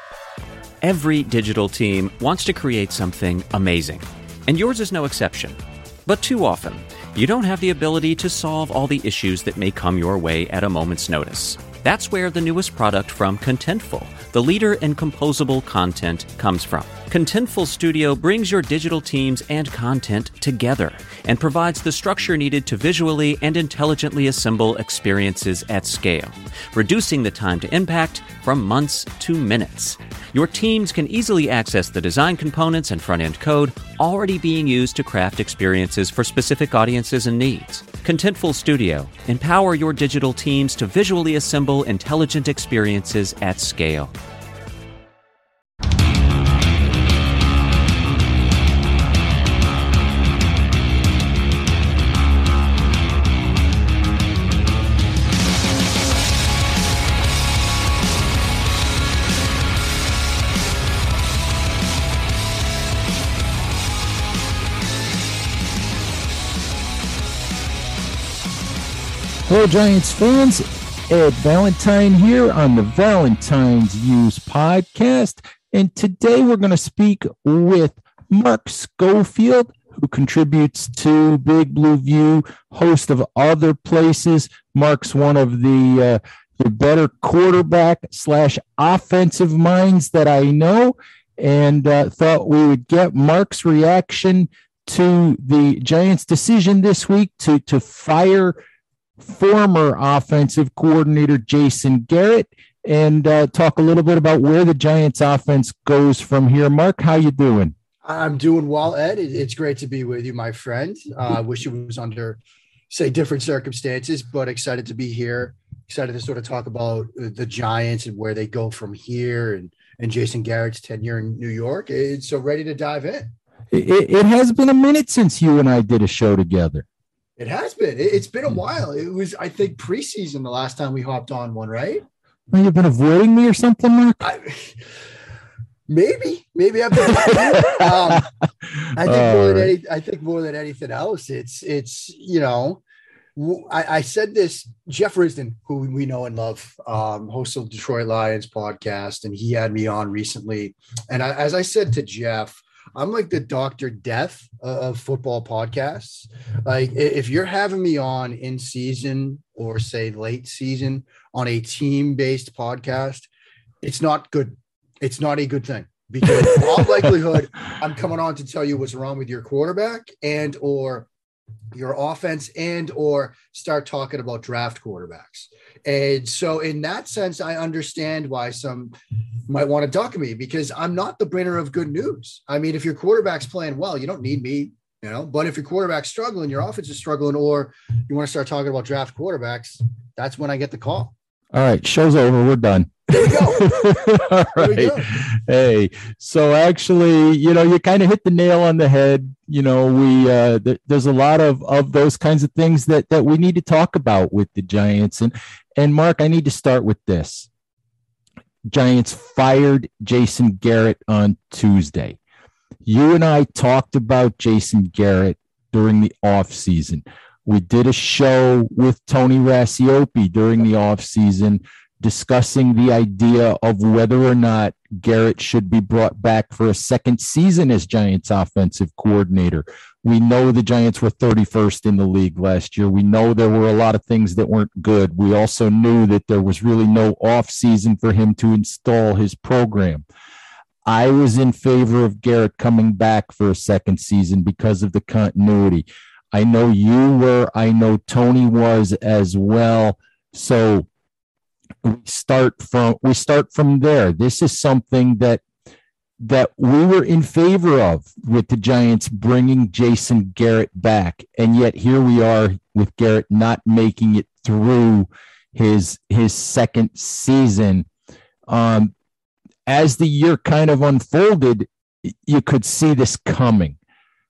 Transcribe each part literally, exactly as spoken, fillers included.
Every digital team wants to create something amazing, and yours is no exception. But too often, you don't have the ability to solve all the issues that may come your way at a moment's notice. That's where the newest product from Contentful, the leader in composable content, comes from. Contentful Studio brings your digital teams and content together and provides the structure needed to visually and intelligently assemble experiences at scale, reducing the time to impact from months to minutes. Your teams can easily access the design components and front-end code already being used to craft experiences for specific audiences and needs. Contentful Studio. Empower your digital teams to visually assemble intelligent experiences at scale. Hello, Giants fans. Ed Valentine here on the Valentine's Views podcast. And today we're going to speak with Mark Schofield, who contributes to Big Blue View, host of Other Places. Mark's one of the, uh, the better quarterback slash offensive minds that I know, and uh, thought we would get Mark's reaction to the Giants' decision this week to, to fire former offensive coordinator Jason Garrett, and uh, talk a little bit about where the Giants offense goes from here. Mark, how you doing? I'm doing well, Ed. It's great to be with you, my friend. I uh, wish it was under, say, different circumstances, but excited to be here. Excited to sort of talk about the Giants and where they go from here, and, and Jason Garrett's tenure in New York. It's so ready to dive in. It, it has been a minute since you and I did a show together. It has been. It's been a while. It was, I think, preseason the last time we hopped on one, right? Well, you've been avoiding me or something, Mark? I, maybe, maybe I've been. um, I think uh, more than any, I think more than anything else, it's it's you know, I, I said this. Jeff Risdon, who we know and love, um, host of Detroit Lions podcast, and he had me on recently. And I, as I said to Jeff, I'm like the Doctor Death of football podcasts. Like, if you're having me on in season or say late season on a team-based podcast, it's not good. It's not a good thing, because in all likelihood, I'm coming on to tell you what's wrong with your quarterback and or your offense and or start talking about draft quarterbacks. And so in that sense, I understand why some might want to duck me, because I'm not the bringer of good news. I mean, if your quarterback's playing well, you don't need me, you know, but if your quarterback's struggling, your offense is struggling, or you want to start talking about draft quarterbacks, that's when I get the call. All right. Show's over. We're done. There we go. All right. There we go. Hey, so actually, you know, you kind of hit the nail on the head. You know, we uh, th- there's a lot of, of those kinds of things that that we need to talk about with the Giants. And and Mark, I need to start with this. Giants fired Jason Garrett on Tuesday. You and I talked about Jason Garrett during the offseason. We did a show with Tony Racioppi during the offseason discussing the idea of whether or not Garrett should be brought back for a second season as Giants offensive coordinator. We know the Giants were thirty-first in the league last year. We know there were a lot of things that weren't good. We also knew that there was really no offseason for him to install his program. I was in favor of Garrett coming back for a second season because of the continuity. I know you were. I know Tony was as well. So we start from we start from there. This is something that that we were in favor of with the Giants bringing Jason Garrett back, and yet here we are with Garrett not making it through his his second season. Um, as the year kind of unfolded, you could see this coming.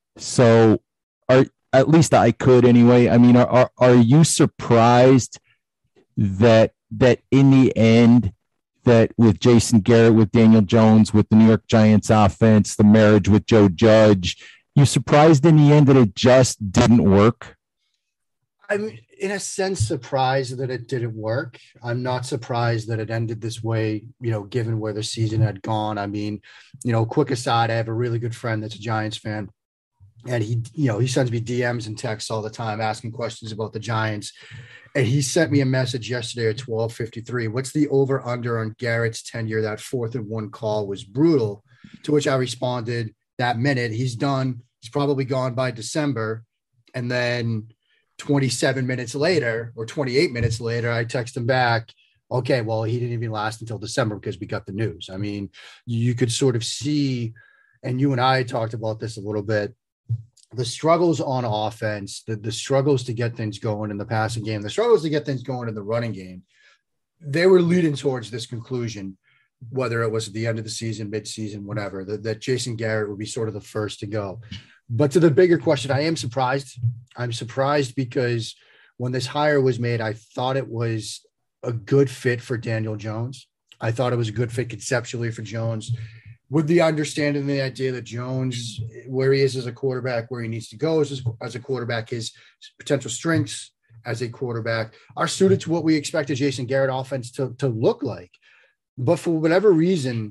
So, are at least I could anyway. I mean, are are, are you surprised that that in the end, that with Jason Garrett, with Daniel Jones, with the New York Giants offense, the marriage with Joe Judge, you surprised in the end that it just didn't work? I mean, in a sense, surprised that it didn't work. I'm not surprised that it ended this way, you know, given where the season had gone. I mean, you know, quick aside, I have a really good friend that's a Giants fan. And he, you know, he sends me D Ms and texts all the time asking questions about the Giants. And he sent me a message yesterday at twelve fifty-three. What's the over under on Garrett's tenure? That fourth and one call was brutal. To which I responded that minute. He's done. He's probably gone by December. And then twenty-seven minutes later or twenty-eight minutes later, I text him back. Okay, well, he didn't even last until December because we got the news. I mean, you could sort of see, and you and I talked about this a little bit, the struggles on offense, the, the struggles to get things going in the passing game, the struggles to get things going in the running game, they were leading towards this conclusion, whether it was at the end of the season, mid-season, whatever, that, that Jason Garrett would be sort of the first to go. But to the bigger question, I am surprised. I'm surprised because when this hire was made, I thought it was a good fit for Daniel Jones. I thought it was a good fit conceptually for Jones, with the understanding, the idea that Jones, where he is as a quarterback, where he needs to go as, as a quarterback, his potential strengths as a quarterback are suited to what we expect a Jason Garrett offense to, to look like. But for whatever reason,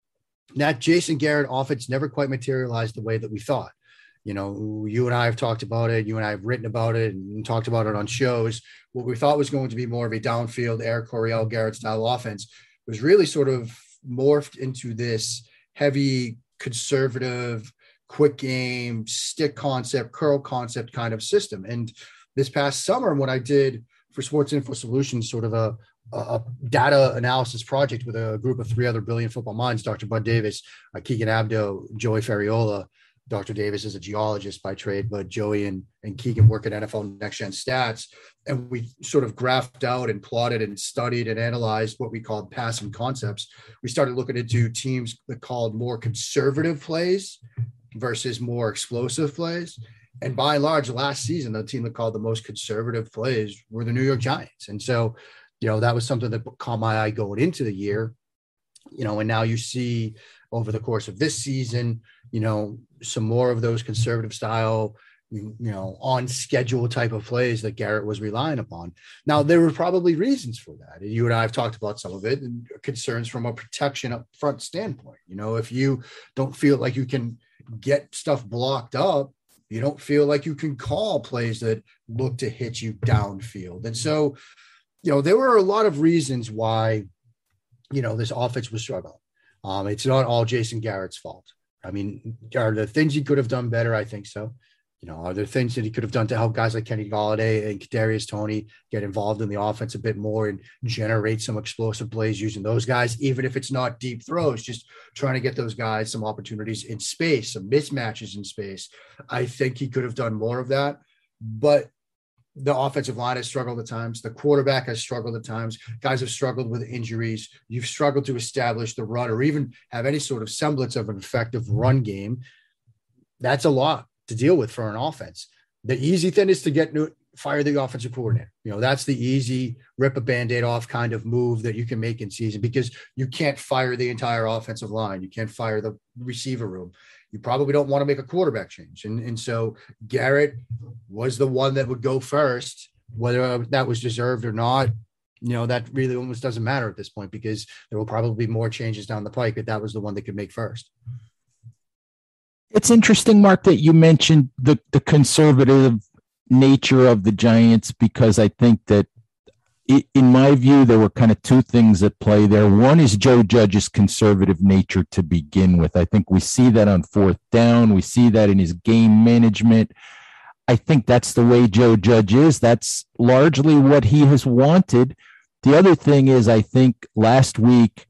that Jason Garrett offense never quite materialized the way that we thought. You know, you and I have talked about it. You and I have written about it and talked about it on shows. What we thought was going to be more of a downfield Eric Coryell Garrett style offense was really sort of morphed into this heavy, conservative, quick game, stick concept, curl concept kind of system. And this past summer, when I did for Sports Info Solutions, sort of a, a data analysis project with a group of three other brilliant football minds, Doctor Bud Davis, uh, Keegan Abdo, Joey Ferriola. Doctor Davis is a geologist by trade, but Joey and, and Keegan work at N F L Next Gen Stats. And we sort of graphed out and plotted and studied and analyzed what we called passing concepts. We started looking into teams that called more conservative plays versus more explosive plays. And by and large, last season, the team that called the most conservative plays were the New York Giants. And so, you know, that was something that caught my eye going into the year, you know, and now you see over the course of this season, you know, some more of those conservative style, you know, on schedule type of plays that Garrett was relying upon. Now, there were probably reasons for that. And you and I have talked about some of it, and concerns from a protection up front standpoint. You know, if you don't feel like you can get stuff blocked up, you don't feel like you can call plays that look to hit you downfield. And so, you know, there were a lot of reasons why, you know, this offense was struggling. Um, it's not all Jason Garrett's fault. I mean, are there things he could have done better? I think so. You know, are there things that he could have done to help guys like Kenny Golladay and Kadarius Toney get involved in the offense a bit more and generate some explosive plays using those guys, even if it's not deep throws, just trying to get those guys some opportunities in space, some mismatches in space. I think he could have done more of that, but the offensive line has struggled at times. The quarterback has struggled at times. Guys have struggled with injuries. You've struggled to establish the run or even have any sort of semblance of an effective run game. That's a lot to deal with for an offense. The easy thing is to get new, fire the offensive coordinator. You know, that's the easy rip a Band-Aid off kind of move that you can make in season, because you can't fire the entire offensive line. You can't fire the receiver room. You probably don't want to make a quarterback change. And, and so Garrett was the one that would go first, whether that was deserved or not. You know, that really almost doesn't matter at this point, because there will probably be more changes down the pike, but that was the one that could make first. It's interesting, Mark, that you mentioned the, the conservative nature of the Giants, because I think that in my view, there were kind of two things at play there. One is Joe Judge's conservative nature to begin with. I think we see that on fourth down. We see that in his game management. I think that's the way Joe Judge is. That's largely what he has wanted. The other thing is, I think last week,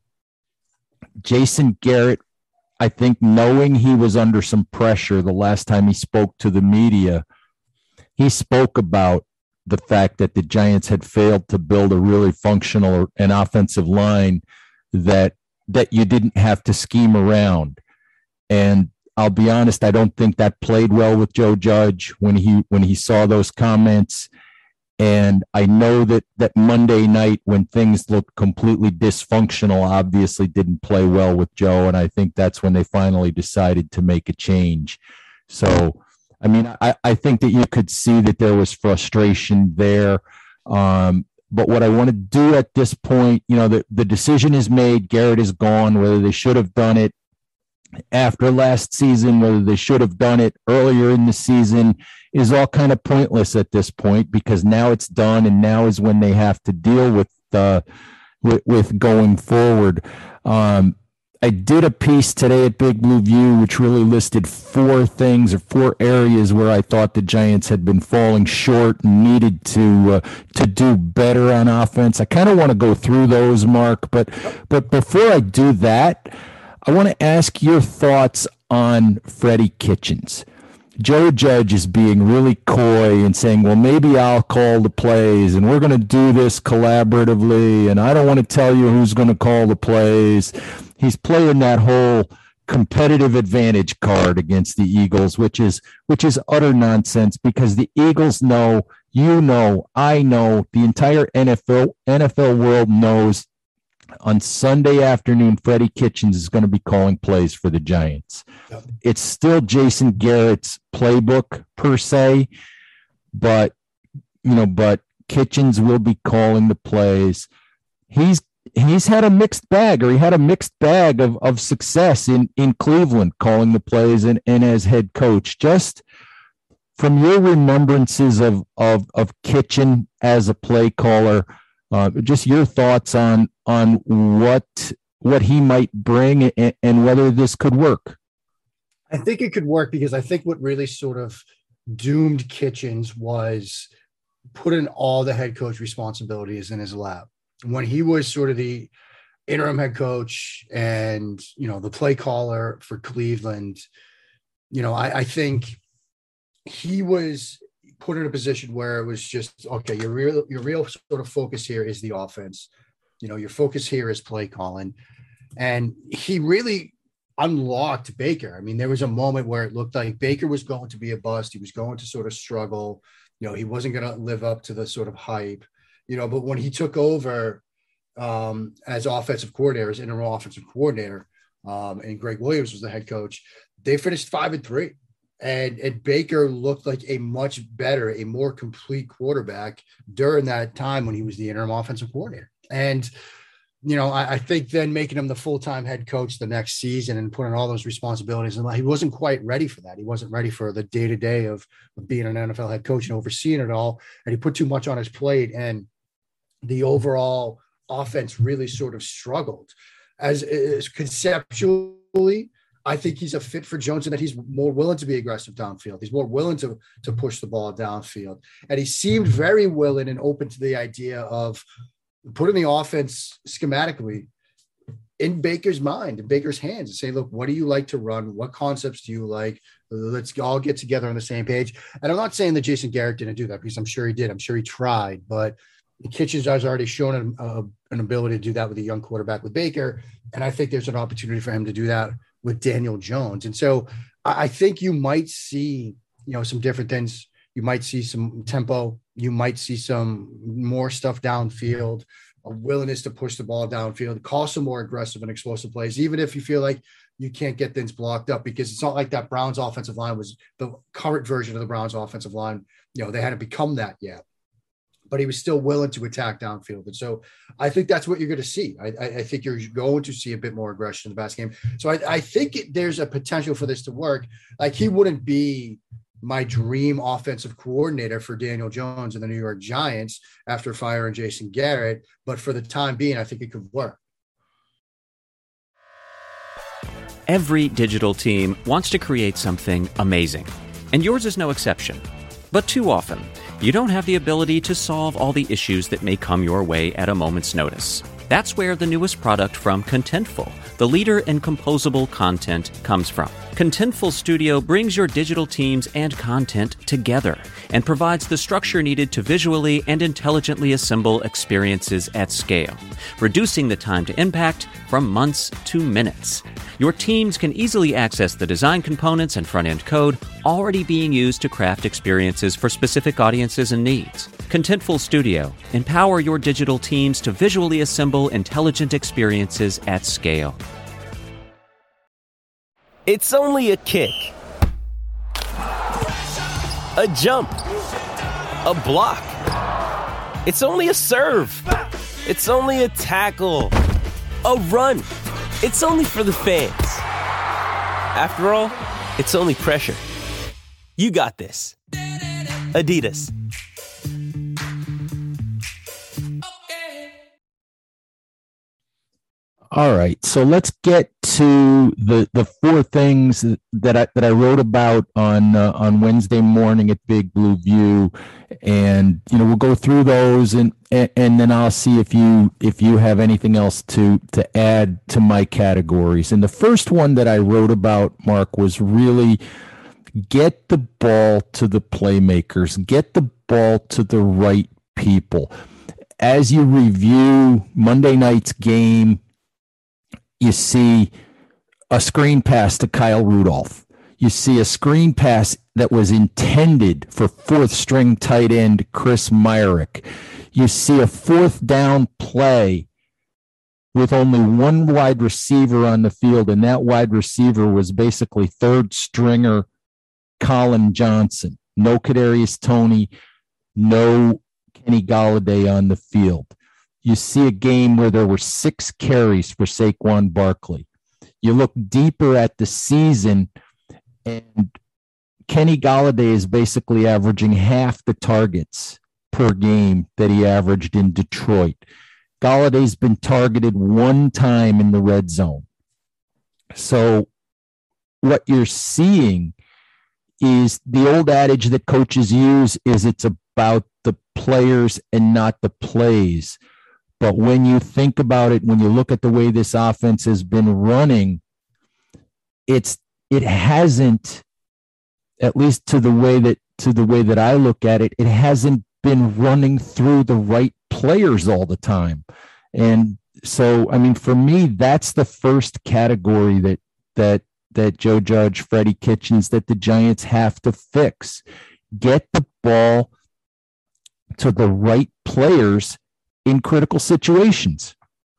Jason Garrett, I think knowing he was under some pressure the last time he spoke to the media, he spoke about the fact that the Giants had failed to build a really functional and offensive line that that you didn't have to scheme around. And I'll be honest, I don't think that played well with Joe Judge when he when he saw those comments. And I know that that Monday night, when things looked completely dysfunctional, obviously didn't play well with Joe. And I think that's when they finally decided to make a change. So I mean, I, I think that you could see that there was frustration there. Um, but what I want to do at this point, you know, the, the decision is made. Garrett is gone. Whether they should have done it after last season, whether they should have done it earlier in the season, is all kind of pointless at this point, because now it's done, and now is when they have to deal with uh, with, with going forward. Um, I did a piece today at Big Blue View, which really listed four things or four areas where I thought the Giants had been falling short and needed to uh, to do better on offense. I kind of want to go through those, Mark, but but before I do that, I want to ask your thoughts on Freddie Kitchens. Joe Judge is being really coy and saying, well, maybe I'll call the plays and we're going to do this collaboratively, and I don't want to tell you who's going to call the plays. He's playing that whole competitive advantage card against the Eagles, which is which is utter nonsense, because the Eagles know, you know, I know, the entire N F L N F L world knows on Sunday afternoon, Freddie Kitchens is going to be calling plays for the Giants. Yep. It's still Jason Garrett's playbook per se, but you know, but Kitchens will be calling the plays. He's he's had a mixed bag, or he had a mixed bag of, of success in, in Cleveland calling the plays and, and as head coach. Just from your remembrances of of of Kitchen as a play caller, uh, just your thoughts on on what what he might bring and, and whether this could work. I think it could work, because I think what really sort of doomed Kitchens was putting all the head coach responsibilities in his lap. When he was sort of the interim head coach and, you know, the play caller for Cleveland, you know, I, I think he was put in a position where it was just, okay, your real, your real sort of focus here is the offense. You know, your focus here is play calling. And he really unlocked Baker. I mean, there was a moment where it looked like Baker was going to be a bust. He was going to sort of struggle. You know, he wasn't going to live up to the sort of hype, you know, but when he took over um, as offensive coordinator, as interim offensive coordinator, um, and Greg Williams was the head coach, they finished five and three. And, and Baker looked like a much better, a more complete quarterback during that time when he was the interim offensive coordinator. And, you know, I, I think then making him the full-time head coach the next season and putting all those responsibilities, and he wasn't quite ready for that. He wasn't ready for the day-to-day of, of being an N F L head coach and overseeing it all. And he put too much on his plate, and the overall offense really sort of struggled. As, as conceptually, I think he's a fit for Jones, and that he's more willing to be aggressive downfield. He's more willing to, to push the ball downfield. And he seemed very willing and open to the idea of putting the offense schematically in Baker's mind, in Baker's hands, and say, look, what do you like to run? What concepts do you like? Let's all get together on the same page. And I'm not saying that Jason Garrett didn't do that, because I'm sure he did. I'm sure he tried, but Kitchens has already shown an, uh, an ability to do that with a young quarterback with Baker. And I think there's an opportunity for him to do that with Daniel Jones. And so I think you might see, you know, some different things. You might see some tempo. You might see some more stuff downfield, a willingness to push the ball downfield, call some more aggressive and explosive plays, even if you feel like you can't get things blocked up, because it's not like that Browns offensive line was the current version of the Browns offensive line. You know, they hadn't become that yet, but he was still willing to attack downfield. And so I think that's what you're going to see. I, I think you're going to see a bit more aggression in the basket game. So I, I think it, there's a potential for this to work. Like, he wouldn't be my dream offensive coordinator for Daniel Jones and the New York Giants after firing Jason Garrett, but for the time being, I think it could work. Every digital team wants to create something amazing, and yours is no exception. But too often, you don't have the ability to solve all the issues that may come your way at a moment's notice. That's where the newest product from Contentful, the leader in composable content, comes from. Contentful Studio brings your digital teams and content together and provides the structure needed to visually and intelligently assemble experiences at scale, reducing the time to impact from months to minutes. Your teams can easily access the design components and front-end code already being used to craft experiences for specific audiences and needs. Contentful Studio. Empower your digital teams to visually assemble intelligent experiences at scale. It's only a kick, a jump, a block. It's only a serve. It's only a tackle, a run. It's only for the fans. After all, it's only pressure. You got this. Adidas. All right, so let's get to the the four things that I that I wrote about on uh, on Wednesday morning at Big Blue View, and you know we'll go through those, and, and and then I'll see if you if you have anything else to to add to my categories. And the first one that I wrote about, Mark, was really get the ball to the playmakers, get the ball to the right people. As you review Monday night's game, you see a screen pass to Kyle Rudolph. You see a screen pass that was intended for fourth string tight end Chris Myrick. You see a fourth down play with only one wide receiver on the field, and that wide receiver was basically third stringer Colin Johnson. No Kadarius Toney, no Kenny Golladay on the field. You see a game where there were six carries for Saquon Barkley. You look deeper at the season, and Kenny Golladay is basically averaging half the targets per game that he averaged in Detroit. Galladay's been targeted one time in the red zone. So what you're seeing is the old adage that coaches use is it's about the players and not the plays. But when you think about it, when you look at the way this offense has been running, it's it hasn't, at least to the way that to the way that I look at it, it hasn't been running through the right players all the time. And so, I mean, for me, that's the first category that that that Joe Judge, Freddie Kitchens, that the Giants have to fix. Get the ball to the right players in critical situations.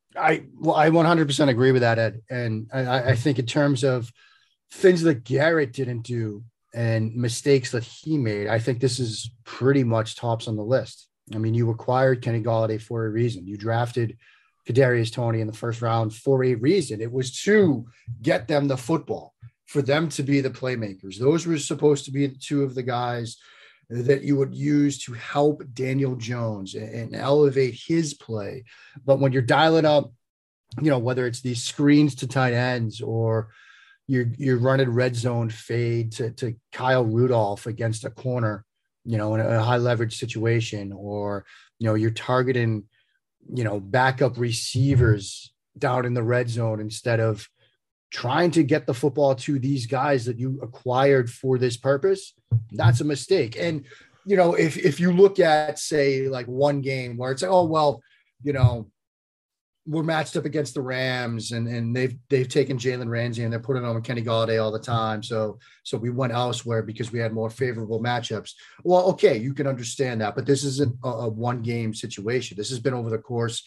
I well, I one hundred percent agree with that, Ed. And I, I think in terms of things that Garrett didn't do and mistakes that he made, I think this is pretty much tops on the list. I mean, you acquired Kenny Golladay for a reason. You drafted Kadarius Toney in the first round for a reason. It was to get them the football, for them to be the playmakers. Those were supposed to be the two of the guys that you would use to help Daniel Jones and elevate his play. But when you're dialing up, you know, whether it's these screens to tight ends or you're, you're running red zone fade to, to Kyle Rudolph against a corner, you know, in a high leverage situation, or, you know, you're targeting, you know, backup receivers down in the red zone instead of trying to get the football to these guys that you acquired for this purpose, that's a mistake. And, you know, if, if you look at, say, like one game where it's like, oh, well, you know, we're matched up against the Rams and, and they've, they've taken Jalen Ramsey and they're putting on Kenny Golladay all the time. So, so we went elsewhere because we had more favorable matchups. Well, okay, you can understand that, but this isn't a, a one game situation. This has been over the course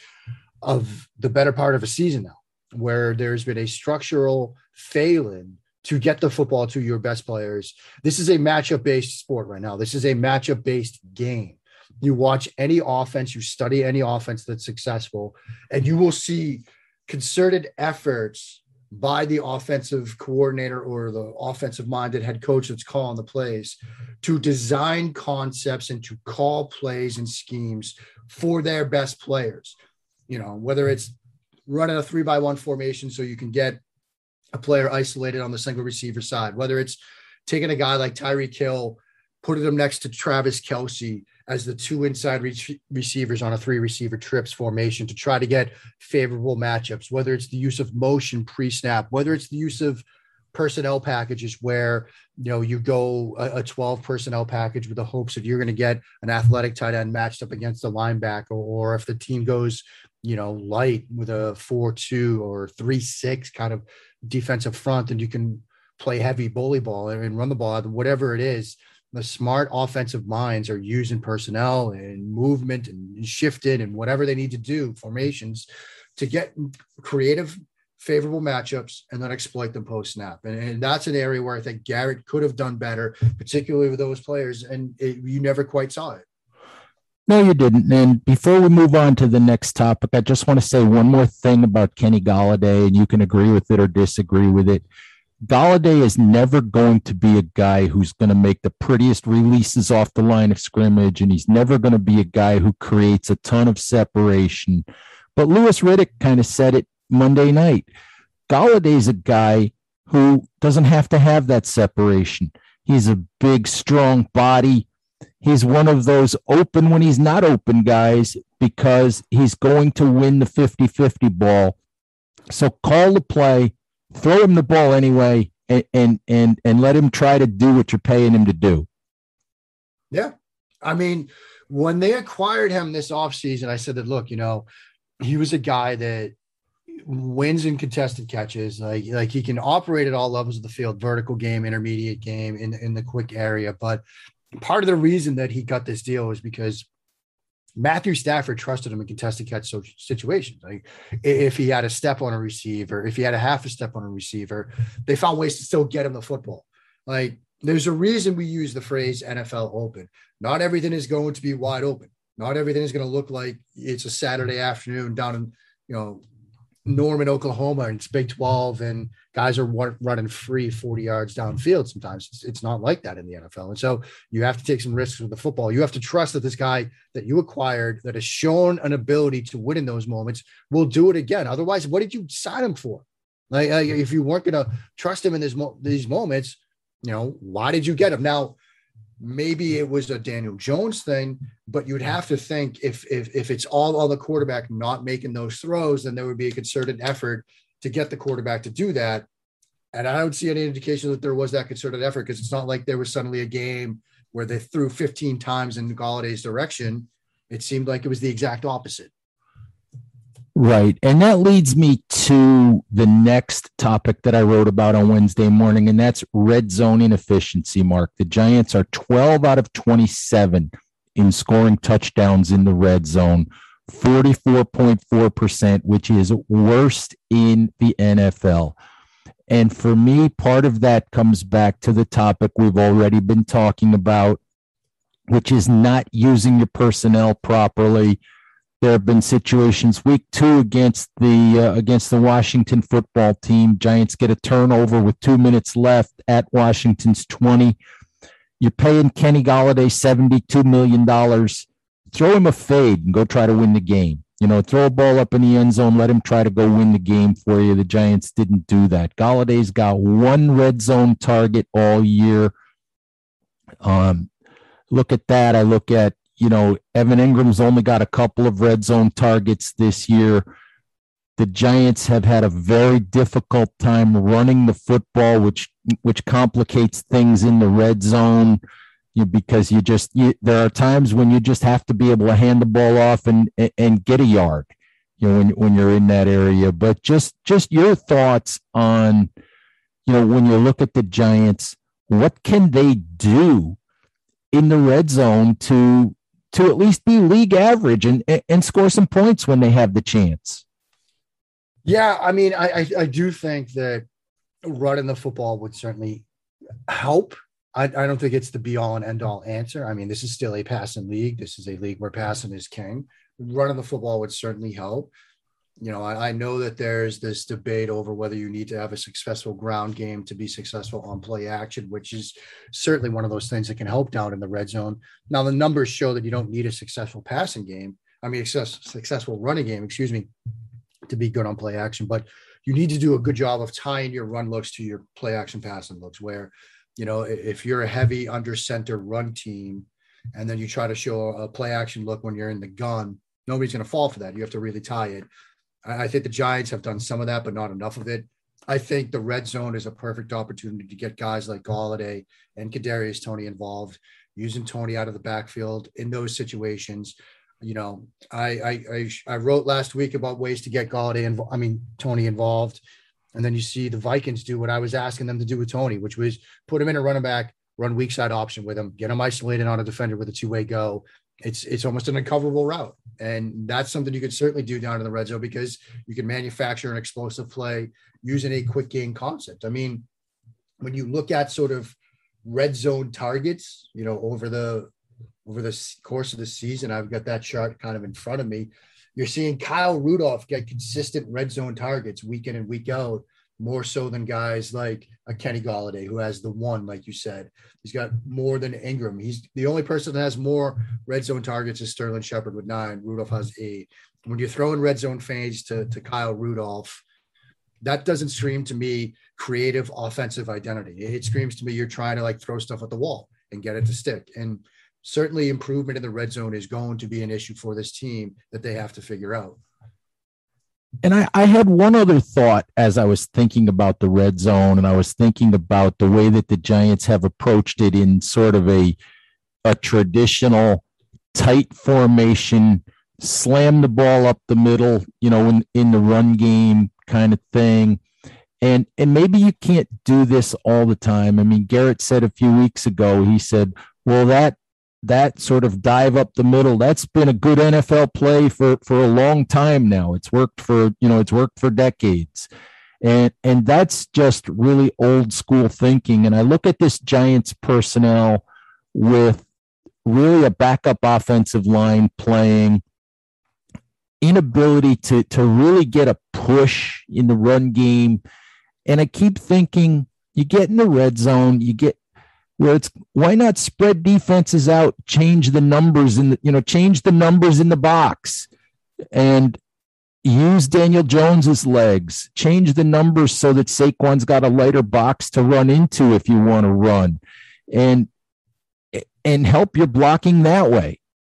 of the better part of a season now, where there's been a structural failing to get the football to your best players. This is a matchup-based sport right now. This is a matchup-based game. You watch any offense, you study any offense that's successful, and you will see concerted efforts by the offensive coordinator or the offensive-minded head coach that's calling the plays to design concepts and to call plays and schemes for their best players. You know, whether it's running a three by one formation so you can get a player isolated on the single receiver side, whether it's taking a guy like Tyreek Hill, putting him next to Travis Kelce as the two inside re- receivers on a three receiver trips formation to try to get favorable matchups, whether it's the use of motion pre-snap, whether it's the use of personnel packages where, you know, you go a, a twelve personnel package with the hopes that you're going to get an athletic tight end matched up against a linebacker, or if the team goes, you know, light with a four two or three six kind of defensive front, and you can play heavy bully ball and run the ball, whatever it is. The smart offensive minds are using personnel and movement and shifted and whatever they need to do, formations, to get creative favorable matchups, and then exploit them post snap. And, and that's an area where I think Garrett could have done better, particularly with those players. And it, you never quite saw it. No, you didn't. And before we move on to the next topic, I just want to say one more thing about Kenny Golladay, and you can agree with it or disagree with it. Golladay is never going to be a guy who's going to make the prettiest releases off the line of scrimmage, and he's never going to be a guy who creates a ton of separation. But Louis Riddick kind of said it Monday night. Golladay is a guy who doesn't have to have that separation. He's a big, strong body. He's one of those open when he's not open guys because he's going to win the fifty-fifty ball. So call the play, throw him the ball anyway, and and and, and let him try to do what you're paying him to do. Yeah. I mean, when they acquired him this offseason, I said that, look, you know, he was a guy that wins in contested catches. Like, like he can operate at all levels of the field, vertical game, intermediate game, in, in the quick area. But part of the reason that he got this deal was because Matthew Stafford trusted him in contested catch situations. Like if he had a step on a receiver, if he had a half a step on a receiver, they found ways to still get him the football. Like there's a reason we use the phrase N F L open. Not everything is going to be wide open. Not everything is going to look like it's a Saturday afternoon down in, you know, Norman, Oklahoma, and it's Big twelve, and guys are running free forty yards downfield. Sometimes it's, it's not like that in the N F L. And so you have to take some risks with the football. You have to trust that this guy that you acquired that has shown an ability to win in those moments will do it again. Otherwise, what did you sign him for? Like, like if you weren't going to trust him in this mo- these moments, you know, why did you get him? Now, maybe it was a Daniel Jones thing, but you'd have to think if if if it's all on the quarterback not making those throws, then there would be a concerted effort to get the quarterback to do that. And I don't see any indication that there was that concerted effort because it's not like there was suddenly a game where they threw fifteen times in Galladay's direction. It seemed like it was the exact opposite. Right. And that leads me to the next topic that I wrote about on Wednesday morning, and that's red zone inefficiency, Mark. The Giants are twelve out of twenty-seven in scoring touchdowns in the red zone, forty-four point four percent, which is worst in the N F L. And for me, part of that comes back to the topic we've already been talking about, which is not using your personnel properly. There have been situations week two against the uh, against the Washington football team. Giants get a turnover with two minutes left at Washington's twenty. You're paying Kenny Golladay seventy-two million dollars. Throw him a fade and go try to win the game. You know, throw a ball up in the end zone, let him try to go win the game for you. The Giants didn't do that. Galladay's got one red zone target all year. Um, look at that. I look at You know, Evan Ingram's only got a couple of red zone targets this year. The Giants have had a very difficult time running the football, which which complicates things in the red zone you, because you just you, there are times when you just have to be able to hand the ball off and and get a yard, you know, when when you're in that area. But just just your thoughts on, you know, when you look at the Giants, what can they do in the red zone to to at least be league average and, and score some points when they have the chance? Yeah, I mean, I, I, I do think that running the football would certainly help. I, I don't think it's the be-all and end-all answer. I mean, this is still a passing league. This is a league where passing is king. Running the football would certainly help. You know, I, I know that there's this debate over whether you need to have a successful ground game to be successful on play action, which is certainly one of those things that can help down in the red zone. Now, the numbers show that you don't need a successful passing game. I mean, success, successful running game, excuse me, to be good on play action, but you need to do a good job of tying your run looks to your play action passing looks where, you know, if you're a heavy under center run team and then you try to show a play action look when you're in the gun, nobody's going to fall for that. You have to really tie it. I think the Giants have done some of that, but not enough of it. I think the red zone is a perfect opportunity to get guys like Golladay and Kadarius Toney involved, using Toney out of the backfield in those situations. You know, I I I, I wrote last week about ways to get Golladay and I mean Toney involved, and then you see the Vikings do what I was asking them to do with Toney, which was put him in a running back, run weak side option with him, get him isolated on a defender with a two way go, it's it's almost an uncoverable route. And that's something you could certainly do down in the red zone, because you can manufacture an explosive play using a quick game concept. I mean, when you look at sort of red zone targets, you know, over the over the course of the season, I've got that chart kind of in front of me. You're seeing Kyle Rudolph get consistent red zone targets week in and week out, more so than guys like a Kenny Golladay, who has the one, like you said. He's got more than Ingram. He's the only person that has more red zone targets is Sterling Shepard with nine. Rudolph has eight. When you're throwing red zone fades to, to Kyle Rudolph, that doesn't scream to me creative offensive identity. It screams to me you're trying to like throw stuff at the wall and get it to stick. And certainly improvement in the red zone is going to be an issue for this team that they have to figure out. And I, I had one other thought as I was thinking about the red zone, and I was thinking about the way that the Giants have approached it in sort of a, a traditional tight formation, slam the ball up the middle, you know, in, in the run game kind of thing. And, and maybe you can't do this all the time. I mean, Garrett said a few weeks ago, he said, well, that, that sort of dive up the middle, that's been a good N F L play for, for a long time now. It's worked for, you know, it's worked for decades. And, and that's just really old school thinking. And I look at this Giants personnel with really a backup offensive line playing, inability to, to really get a push in the run game. And I keep thinking, you get in the red zone, you get, where it's, why not spread defenses out, change the numbers in the, you know, change the numbers in the box and use Daniel Jones's legs, change the numbers so that Saquon's got a lighter box to run into if you want to run, and, and help your blocking that way.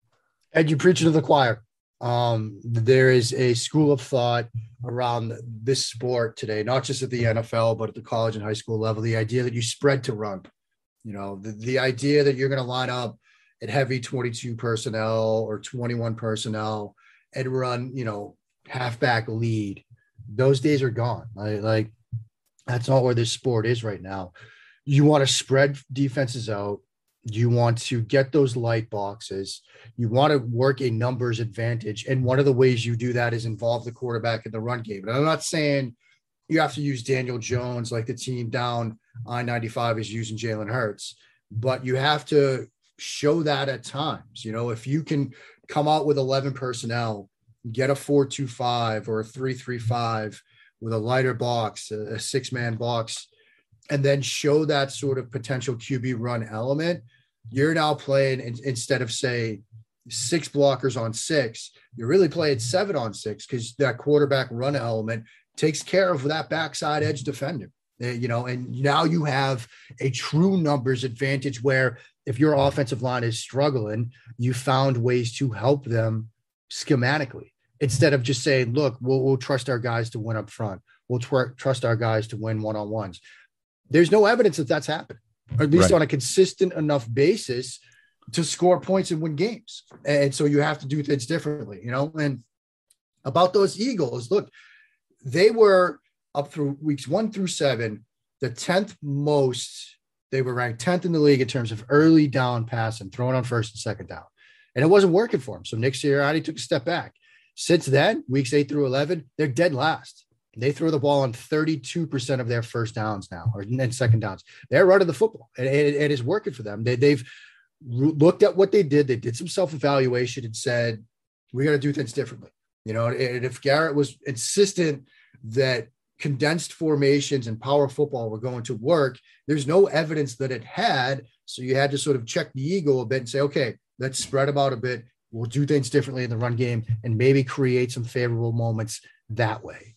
And you preach to the choir. Um, there is a school of thought around this sport today, not just at the N F L, but at the college and high school level, the idea that you spread to run. You know, the, the idea that you're going to line up at heavy twenty-two personnel or twenty-one personnel and run, you know, halfback lead, those days are gone. Like, like that's not where this sport is right now. You want to spread defenses out. You want to get those light boxes. You want to work a numbers advantage. And one of the ways you do that is involve the quarterback in the run game. And I'm not saying you have to use Daniel Jones like the team down I ninety-five is using Jalen Hurts, but you have to show that at times. You know, if you can come out with eleven personnel, get a four two five or a three three five with a lighter box, a, a six-man box, and then show that sort of potential Q B run element, you're now playing in, instead of, say, six blockers on six, you're really playing seven on six because that quarterback run element takes care of that backside edge defender. You know, and now you have a true numbers advantage where if your offensive line is struggling, you found ways to help them schematically instead of just saying, look, we'll, we'll trust our guys to win up front. We'll tr- trust our guys to win one-on-ones. There's no evidence that that's happened, or at least right. on a consistent enough basis to score points and win games. And so you have to do things differently, you know, and about those Eagles, look, they were up through weeks one through seven, the tenth most, they were ranked tenth in the league in terms of early down pass and throwing on first and second down. And it wasn't working for them. So Nick Sirianni took a step back. Since then, weeks eight through eleven, they're dead last. They throw the ball on thirty-two percent of their first downs now, or and second downs. They're running the football, and it, it is working for them. They, they've looked at what they did. They did some self-evaluation and said, we got to do things differently. You know, and if Garrett was insistent that condensed formations and power football were going to work, there's no evidence that it had. So you had to sort of check the ego a bit and say, okay, let's spread them out a bit. We'll do things differently in the run game and maybe create some favorable moments that way.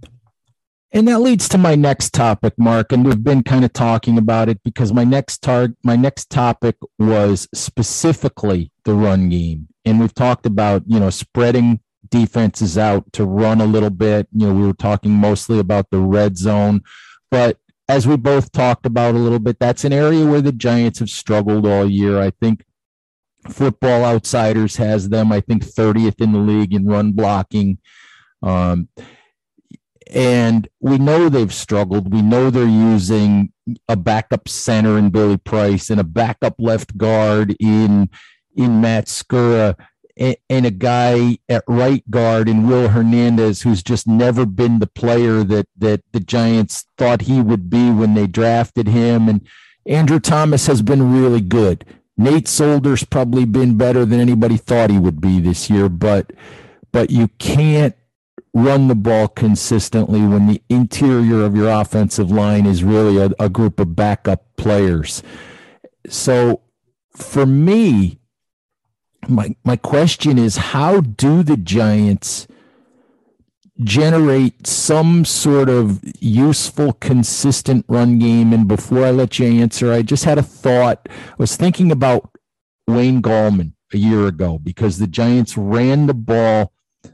And that leads to my next topic, Mark, and we've been kind of talking about it because my next tar- my next topic was specifically the run game. And we've talked about, you know, spreading defenses out to run a little bit. You know, we were talking mostly about the red zone, but as we both talked about a little bit, that's an area where the Giants have struggled all year. I think Football Outsiders has them, I think, thirtieth in the league in run blocking. Um, and we know they've struggled. We know they're using a backup center in Billy Price and a backup left guard in in Matt Skura and, and a guy at right guard in Will Hernandez, who's just never been the player that that the Giants thought he would be when they drafted him. And Andrew Thomas has been really good. Nate Solder's probably been better than anybody thought he would be this year, but but you can't run the ball consistently when the interior of your offensive line is really a, a group of backup players. So for me, my my question is, how do the Giants generate some sort of useful, consistent run game? And before I let you answer, I just had a thought. I was thinking about Wayne Gallman a year ago, because the Giants ran the ball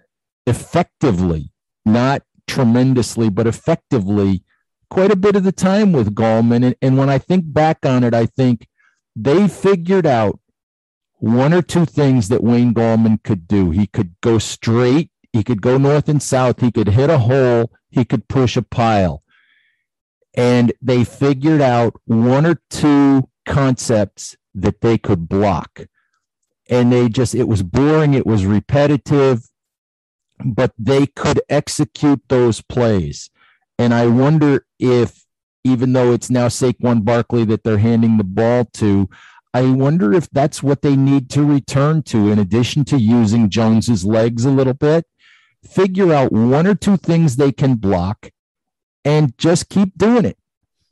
effectively, not tremendously, but effectively quite a bit of the time with Gallman. And, and when I think back on it, I think they figured out one or two things that Wayne Gallman could do. He could go straight. He could go north and south. He could hit a hole. He could push a pile. And they figured out one or two concepts that they could block. And they just, it was boring. It was repetitive, but they could execute those plays. And I wonder if, even though it's now Saquon Barkley that they're handing the ball to, I wonder if that's what they need to return to, in addition to using Jones's legs a little bit. Figure out one or two things they can block and just keep doing it.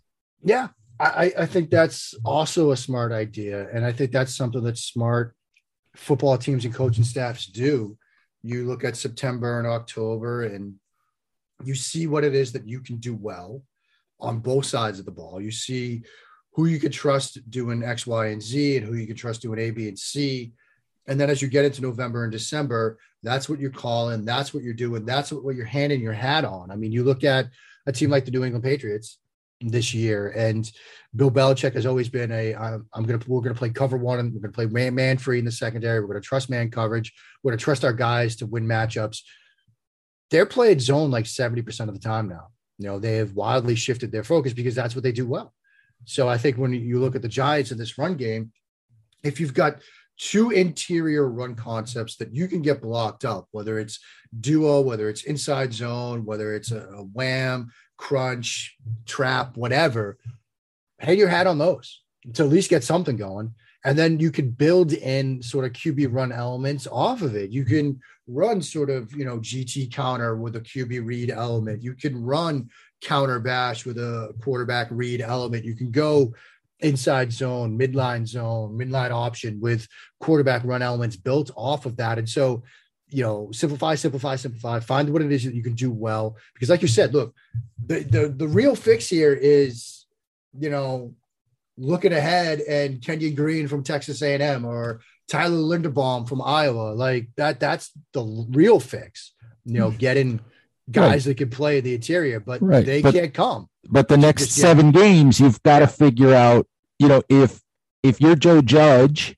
Yeah, I, I think that's also a smart idea. And I think that's something that smart football teams and coaching staffs do. You look at September and October and you see what it is that you can do well on both sides of the ball. You see who you could trust doing X, Y, and Z, and who you can trust doing A, B, and C. And then as you get into November and December, that's what you're calling. That's what you're doing. That's what, what you're handing your hat on. I mean, you look at a team like the New England Patriots this year, and Bill Belichick has always been a, I'm, I'm going to, we're going to play cover one, and we're going to play man, man free in the secondary. We're going to trust man coverage. We're going to trust our guys to win matchups. They're playing zone like seventy percent of the time now. You know, they have wildly shifted their focus because that's what they do well. So I think when you look at the Giants in this run game, if you've got two interior run concepts that you can get blocked up, whether it's duo, whether it's inside zone, whether it's a, a wham, crunch, trap, whatever, hang your hat on those to at least get something going. And then you can build in sort of Q B run elements off of it. You can run sort of, you know, G T counter with a Q B read element. You can run counter bash with a quarterback read element. You can go inside zone, midline zone, midline option with quarterback run elements built off of that. And so, you know, simplify, simplify, simplify, find what it is that you can do well. Because like you said, look, the the, the real fix here is, you know, looking ahead and Kenyon Green from Texas A and M or Tyler Linderbaum from Iowa. Like that, that's the real fix, you know, getting guys right that can play in the interior, but right. they but, can't come. But the next just, seven yeah. games, you've got yeah. to figure out, you know, if if you're Joe Judge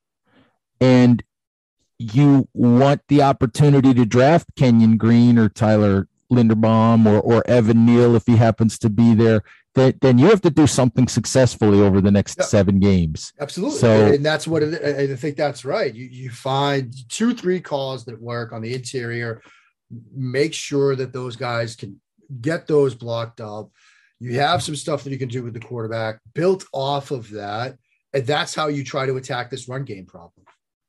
and you want the opportunity to draft Kenyon Green or Tyler Linderbaum or or Evan Neal if he happens to be there, then, then you have to do something successfully over the next yeah. seven games. Absolutely. So, and that's what it, I think that's right. You you find two, three calls that work on the interior. Make sure that those guys can get those blocked up. You have some stuff that you can do with the quarterback built off of that. And that's how you try to attack this run game problem.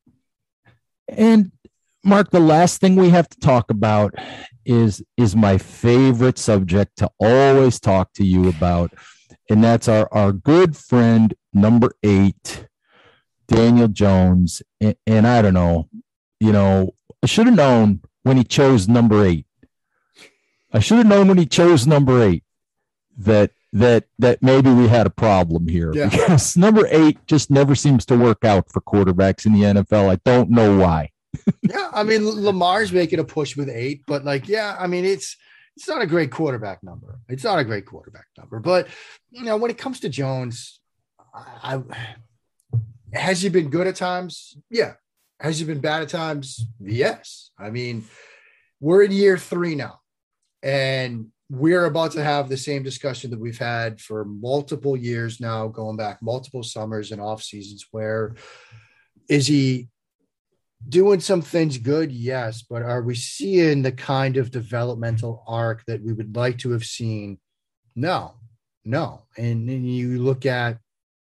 And Mark, the last thing we have to talk about is, is my favorite subject to always talk to you about. And that's our, our good friend, number eight, Daniel Jones. And, and I don't know, you know, I should have known when he chose number eight. I should have known when he chose number eight that that that maybe we had a problem here yeah. because number eight just never seems to work out for quarterbacks in the N F L. I don't know why. yeah, I mean Lamar's making a push with eight, but like, yeah, I mean it's it's not a great quarterback number. It's not a great quarterback number, but you know when it comes to Jones, I, I has he been good at times? Yeah. Has he been bad at times? Yes. I mean, we're in year three now, and we're about to have the same discussion that we've had for multiple years now, going back multiple summers and off seasons, where is he doing some things good, yes, but are we seeing the kind of developmental arc that we would like to have seen? No, no. And then you look at,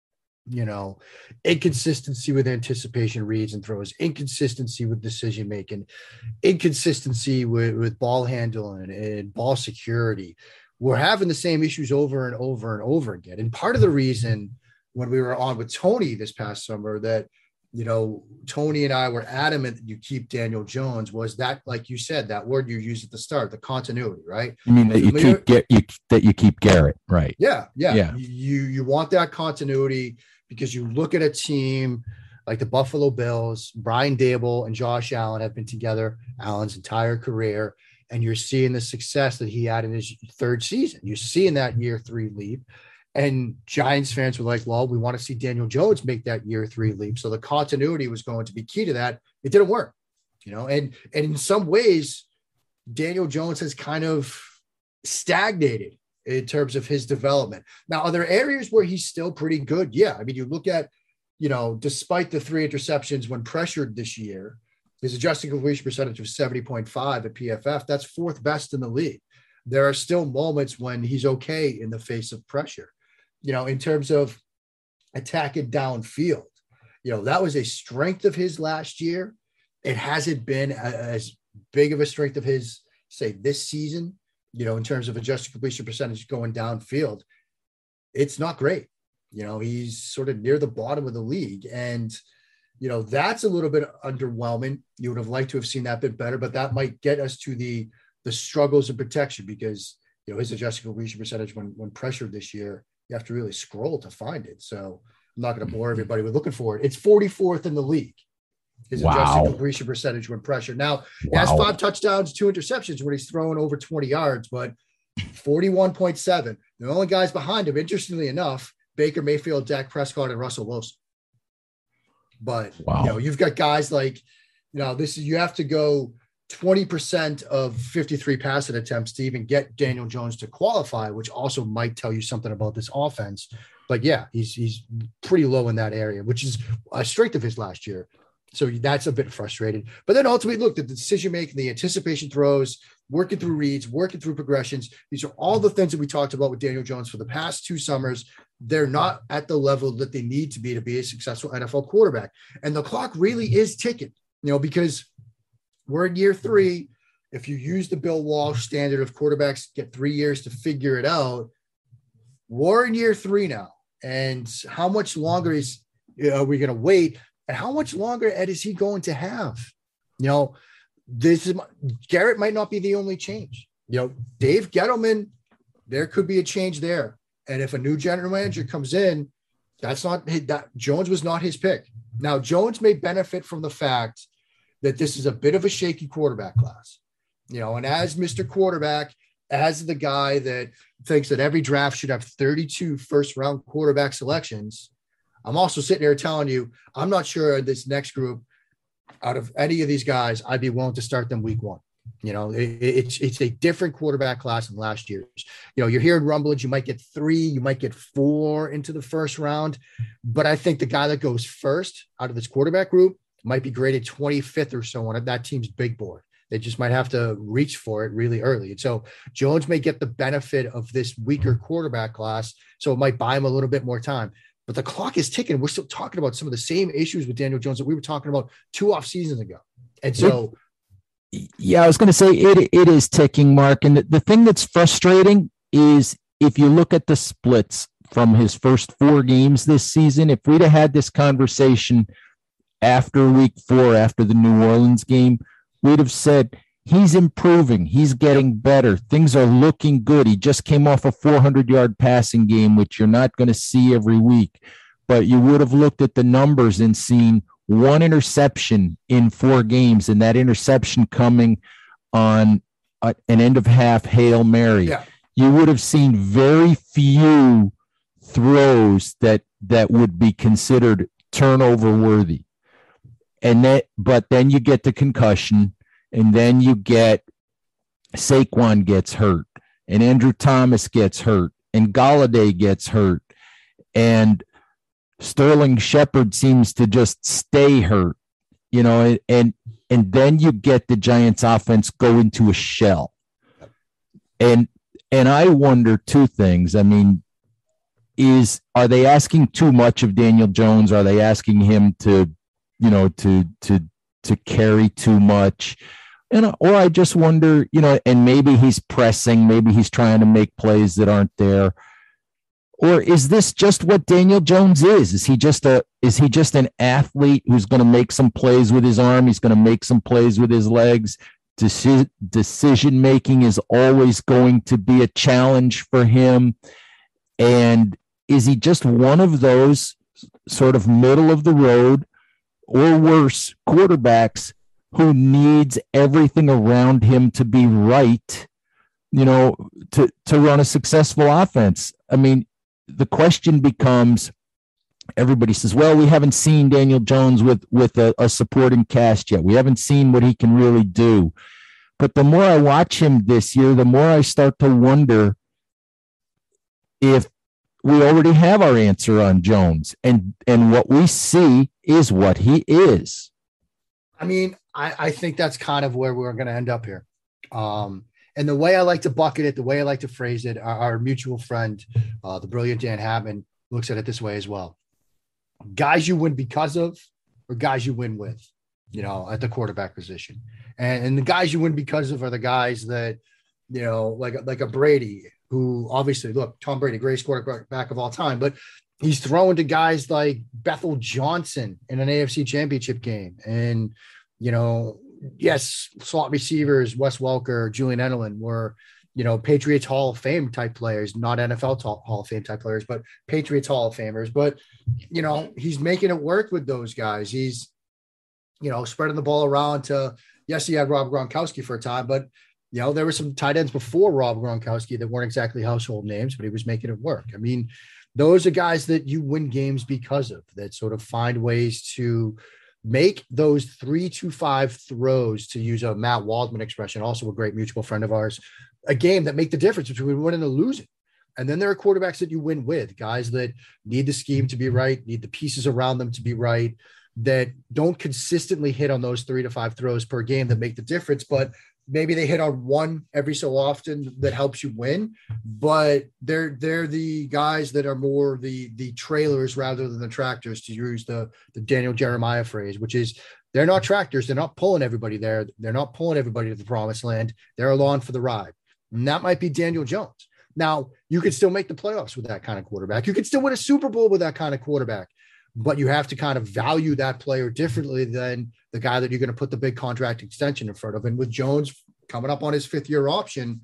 you know, inconsistency with anticipation reads and throws, inconsistency with decision making, inconsistency with, with ball handling and ball security. We're having the same issues over and over and over again. And part of the reason when we were on with Tony this past summer that, you know, Tony and I were adamant that you keep Daniel Jones was that, like you said, that word you used at the start, the continuity, right? You mean that you keep get you that you keep Garrett, right? Yeah, yeah. yeah. You you want that continuity because you look at a team like the Buffalo Bills, Brian Daboll and Josh Allen have been together Allen's entire career, and you're seeing the success that he had in his third season. You're seeing that year three leap. And Giants fans were like, well, we want to see Daniel Jones make that year three leap. So the continuity was going to be key to that. It didn't work, you know, and, and in some ways, Daniel Jones has kind of stagnated in terms of his development. Now, are there areas where he's still pretty good? Yeah. I mean, you look at, you know, despite the three interceptions when pressured this year, his adjusted completion percentage was seventy point five at P F F. That's fourth best in the league. There are still moments when he's okay in the face of pressure. You know, in terms of attacking downfield, you know, that was a strength of his last year. It hasn't been as big of a strength of his, say, this season, you know, in terms of adjusted completion percentage going downfield. It's not great. You know, he's sort of near the bottom of the league. And, you know, that's a little bit underwhelming. You would have liked to have seen that bit better, but that might get us to the, the struggles of protection because, you know, his adjusted completion percentage when, when pressured this year, you have to really scroll to find it. So I'm not going to bore everybody with looking for it. It's forty-fourth in the league. His wow. adjusted completion percentage when pressured. Now, he wow. has five touchdowns, two interceptions when he's throwing over twenty yards, but forty-one point seven. The only guys behind him, interestingly enough, Baker Mayfield, Dak Prescott, and Russell Wilson. But, wow. you know, you've got guys like, you know, this is, you have to go twenty percent of fifty-three passing attempts to even get Daniel Jones to qualify, which also might tell you something about this offense. But yeah, he's he's pretty low in that area, which is a strength of his last year. So that's a bit frustrating. But then ultimately, look, the decision making, the anticipation throws, working through reads, working through progressions. These are all the things that we talked about with Daniel Jones for the past two summers. They're not at the level that they need to be to be a successful N F L quarterback. And the clock really is ticking, you know, because we're in year three. If you use the Bill Walsh standard of quarterbacks get three years to figure it out, we're in year three now. And how much longer is you know, are we going to wait? And how much longer, Ed, is he going to have? You know, this is Garrett might not be the only change. You know, Dave Gettleman, there could be a change there. And if a new general manager comes in, that's not that Jones was not his pick. Now, Jones may benefit from the fact that this is a bit of a shaky quarterback class, you know, and as Mister Quarterback, as the guy that thinks that every draft should have thirty-two first round quarterback selections, I'm also sitting here telling you, I'm not sure this next group out of any of these guys, I'd be willing to start them week one. You know, it, it's, it's a different quarterback class than last year's. You know, you're hearing rumblings, you might get three, you might get four into the first round, but I think the guy that goes first out of this quarterback group might be graded twenty-fifth or so on that team's big board. They just might have to reach for it really early. And so Jones may get the benefit of this weaker quarterback class, so it might buy him a little bit more time. But the clock is ticking. We're still talking about some of the same issues with Daniel Jones that we were talking about two off seasons ago. And so, yeah, I was going to say it, it is ticking, Mark. And the, the thing that's frustrating is if you look at the splits from his first four games this season, if we'd have had this conversation after week four, after the New Orleans game, we'd have said, he's improving. He's getting better. Things are looking good. He just came off a four hundred yard passing game, which you're not going to see every week. But you would have looked at the numbers and seen one interception in four games, and that interception coming on a, an end of half Hail Mary. Yeah. You would have seen very few throws that that would be considered turnover worthy. And that, but then you get the concussion. And then you get Saquon gets hurt, and Andrew Thomas gets hurt, and Golladay gets hurt, and Sterling Shepard seems to just stay hurt. you know, and and then you get the Giants offense go into a shell. And and I wonder two things. I mean, is are they asking too much of Daniel Jones? Are they asking him to, you know, to to to carry too much? And or I just wonder, you know, and maybe he's pressing, maybe he's trying to make plays that aren't there. Or is this just what Daniel Jones is? Is he just a is he just an athlete who's going to make some plays with his arm? He's going to make some plays with his legs. Deci- decision making is always going to be a challenge for him. And is he just one of those sort of middle of the road or worse quarterbacks who needs everything around him to be right, you know, to, to run a successful offense? I mean, the question becomes, everybody says, well, we haven't seen Daniel Jones with, with a, a supporting cast yet. We haven't seen what he can really do. But the more I watch him this year, the more I start to wonder if we already have our answer on Jones, and, and what we see is what he is. I mean, I, I think that's kind of where we're going to end up here. Um, And the way I like to bucket it, the way I like to phrase it, our, our mutual friend, uh, the brilliant Dan Hatman, looks at it this way as well. Guys you win because of, or guys you win with, you know, at the quarterback position. And, and the guys you win because of are the guys that, you know, like, like a Brady, who obviously, look, Tom Brady, greatest quarterback of all time, but he's throwing to guys like Bethel Johnson in an A F C championship game. And, you know, yes, slot receivers, Wes Welker, Julian Edelman were, you know, Patriots Hall of Fame type players, not N F L Hall of Fame type players, but Patriots Hall of Famers. But, you know, he's making it work with those guys. He's, you know, spreading the ball around to, yes, he had Rob Gronkowski for a time, but, you know, there were some tight ends before Rob Gronkowski that weren't exactly household names, but he was making it work. I mean, those are guys that you win games because of, that sort of find ways to make those three to five throws, to use a Matt Waldman expression, also a great mutual friend of ours, a game that make the difference between winning and losing. And then there are quarterbacks that you win with, guys that need the scheme to be right, need the pieces around them to be right, that don't consistently hit on those three to five throws per game that make the difference, but maybe they hit on one every so often that helps you win. But they're they're the guys that are more the the trailers rather than the tractors, to use the the Daniel Jeremiah phrase, which is they're not tractors. They're not pulling everybody there. They're not pulling everybody to the promised land. They're along for the ride. And that might be Daniel Jones. Now, you could still make the playoffs with that kind of quarterback. You could still win a Super Bowl with that kind of quarterback, but you have to kind of value that player differently than the guy that you're going to put the big contract extension in front of. And with Jones coming up on his fifth year option,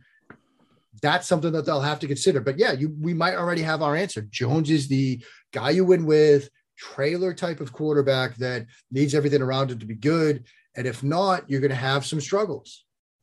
that's something that they'll have to consider. But yeah, you, we might already have our answer. Jones is the guy you win with, trailer type of quarterback that needs everything around him to be good. And if not, you're going to have some struggles.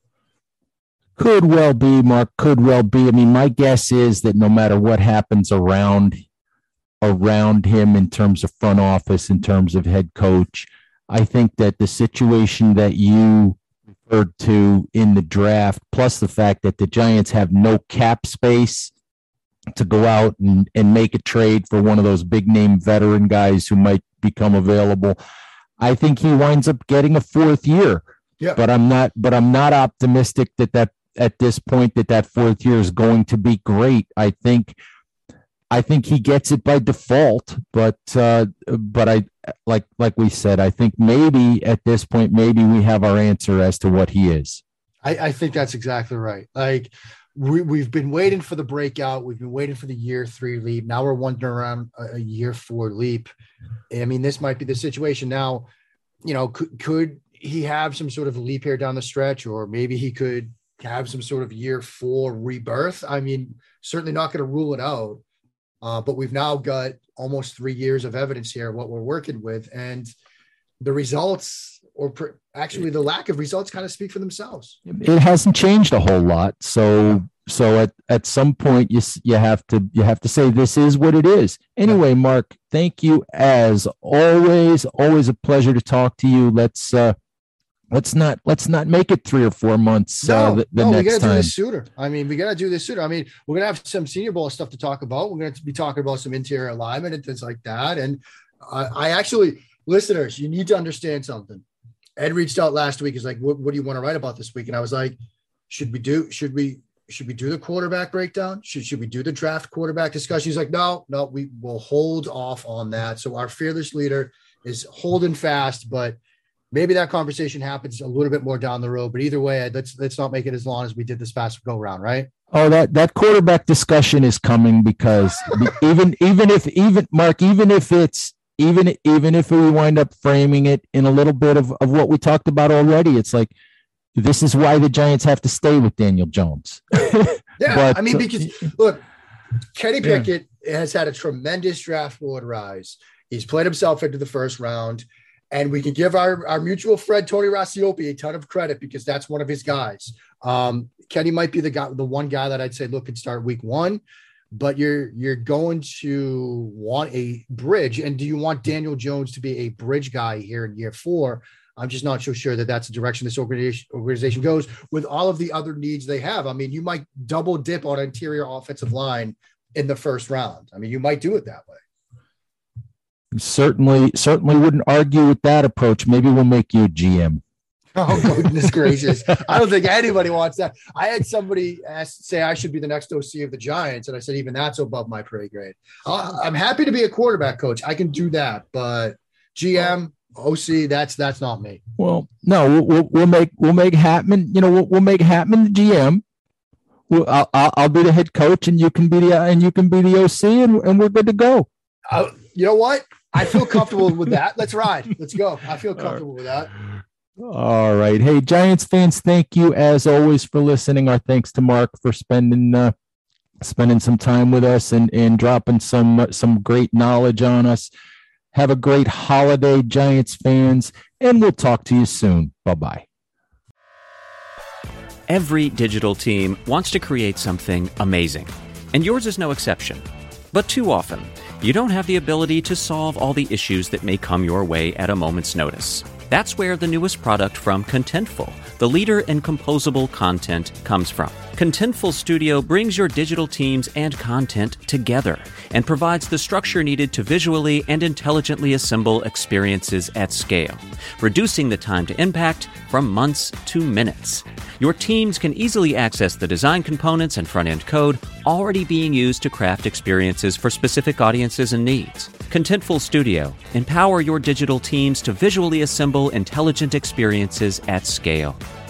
Could well be, Mark, could well be. I mean, my guess is that no matter what happens around around him in terms of front office, in terms of head coach, I think that the situation that you referred to in the draft, plus the fact that the Giants have no cap space to go out and, and make a trade for one of those big name veteran guys who might become available, I think he winds up getting a fourth year. Yeah. But I'm not, but I'm not optimistic that that at this point that that fourth year is going to be great. I think, I think he gets it by default, but, uh, but I, like, like we said, I think maybe at this point, maybe we have our answer as to what he is. I, I think that's exactly right. Like we, we've been waiting for the breakout. We've been waiting for the year three leap. Now we're wondering around a, a year four leap. I mean, this might be the situation now. You know, could, could he have some sort of leap here down the stretch, or maybe he could have some sort of year four rebirth? I mean, certainly not going to rule it out. Uh, but we've now got almost three years of evidence here, what we're working with, and the results, or pr- actually the lack of results, kind of speak for themselves. It hasn't changed a whole lot. So, so at, at some point you, you have to, you have to say, this is what it is. Anyway, Mark, thank you as always, always a pleasure to talk to you. Let's, uh, Let's not let's not make it three or four months no, uh, the, the no, next we gotta time. do this sooner. I mean, we got to do this sooner. I mean, we're going to have some Senior Bowl stuff to talk about. We're going to be talking about some interior alignment and things like that. And uh, I actually, listeners, you need to understand something. Ed reached out last week. He's like, what, what do you want to write about this week? And I was like, should we do, should we, should we do the quarterback breakdown? Should, should we do the draft quarterback discussion? He's like, no, no, we will hold off on that. So our fearless leader is holding fast, but maybe that conversation happens a little bit more down the road. But either way, let's, let's not make it as long as we did this past go round, right? Oh, that, that quarterback discussion is coming because even, even if, even Mark, even if it's, even, even if we wind up framing it in a little bit of, of what we talked about already, it's like, this is why the Giants have to stay with Daniel Jones. Yeah, but, I mean, because look, Kenny Pickett yeah. has had a tremendous draft board rise. He's played himself into the first round, and we can give our, our mutual friend Tony Rasiopi a ton of credit because that's one of his guys. Um, Kenny might be the guy, the one guy that I'd say, look, can start week one, but you're you're going to want a bridge. And do you want Daniel Jones to be a bridge guy here in year four? I'm just not so sure that that's the direction this organization, organization goes with all of the other needs they have. I mean, you might double dip on interior offensive line in the first round. I mean, you might do it that way. Certainly, certainly wouldn't argue with that approach. Maybe we'll make you a G M. Oh, goodness gracious. I don't think anybody wants that. I had somebody ask, say I should be the next O C of the Giants. And I said, even that's above my pay grade. Uh, I'm happy to be a quarterback coach. I can do that, but G M, O C, that's that's not me. Well, no, we'll, we'll make we'll make Hatman. You know, we'll, we'll make Hatman the G M. We'll, I'll, I'll be the head coach, and you can be the and you can be the O C, and, and we're good to go. Uh, you know what? I feel comfortable with that. Let's ride. Let's go. I feel comfortable with that. All right. Hey, Giants fans, thank you as always for listening. Our thanks to Mark for spending uh, spending some time with us and and dropping some some great knowledge on us. Have a great holiday, Giants fans, and we'll talk to you soon. Bye-bye. Every digital team wants to create something amazing, and yours is no exception. But too often, you don't have the ability to solve all the issues that may come your way at a moment's notice. That's where the newest product from Contentful, the leader in composable content, comes from. Contentful Studio brings your digital teams and content together and provides the structure needed to visually and intelligently assemble experiences at scale, reducing the time to impact from months to minutes. Your teams can easily access the design components and front-end code already being used to craft experiences for specific audiences and needs. Contentful Studio. Empower your digital teams to visually assemble intelligent experiences at scale.